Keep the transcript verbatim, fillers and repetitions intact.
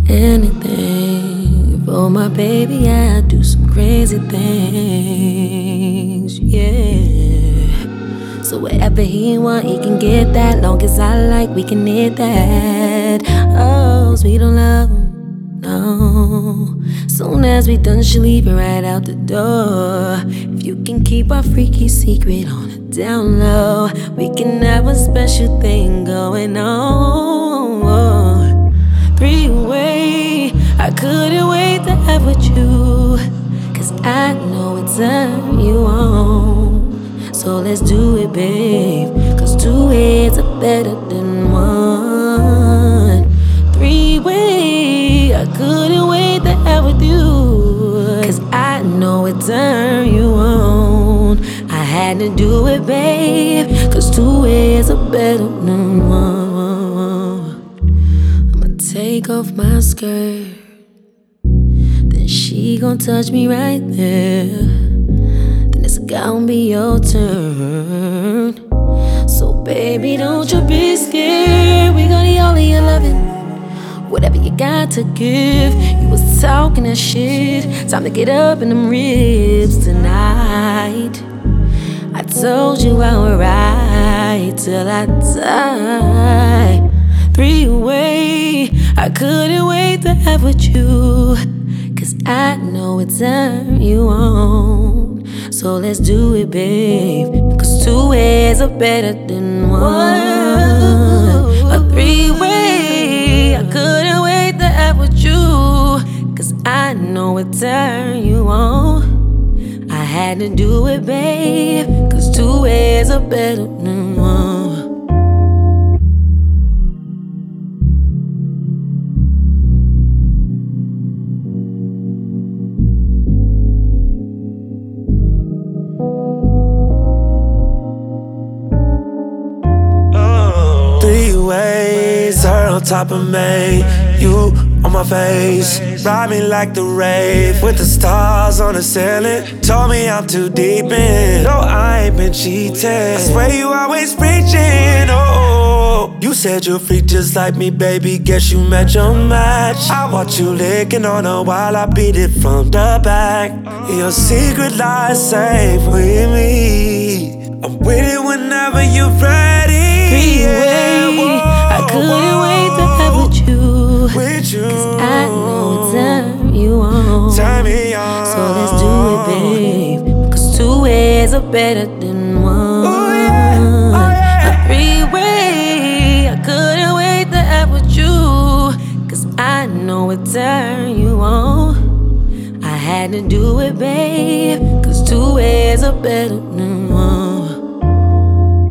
Anything for my baby, I do some crazy things, yeah. So whatever he want, he can get that. Long as I like, we can hit that. Oh, sweet on love, no. Soon as we done, she leave it right out the door. If you can keep our freaky secret on the down low, we can have a special thing going on. Three-way, I couldn't wait to have with you, cause I know it turn you on. So let's do it, babe, cause two heads are better than one. Three-way, I couldn't wait to have with you, cause I know it turn you on. I had to do it, babe, cause two heads are better than one. Take off my skirt, then she gon' touch me right there. Then it's gon' be your turn. So baby, don't you be scared. We gon' need all of your loving, whatever you got to give. You was talking that shit, time to get up in them ribs tonight. I told you I would ride till I die. Three-way, I couldn't wait to have with you, cause I know it turn you on. So let's do it, babe, cause two ways are better than one. A three-way, I couldn't wait to have with you, cause I know it turn you on. I had to do it, babe, cause two ways are better than one. Ways, her on top of me, you on my face. Ride me like the rave, with the stars on the ceiling. Told me I'm too deep in, no, I ain't been cheating. I swear you always preaching, oh. You said you're free just like me, baby, guess you met your match. I watch you licking on her while I beat it from the back. Your secret lies safe with me, I'm with it whenever you're ready. Three-way, I couldn't wait to have with you, with you, cause I know it turn you on. Turn me on. So let's do it, babe, cause two ways are better than one. Ooh, yeah. Oh, yeah. A three-way, I couldn't wait to have with you, cause I know it turn you on. I had to do it, babe, cause two ways are better than one.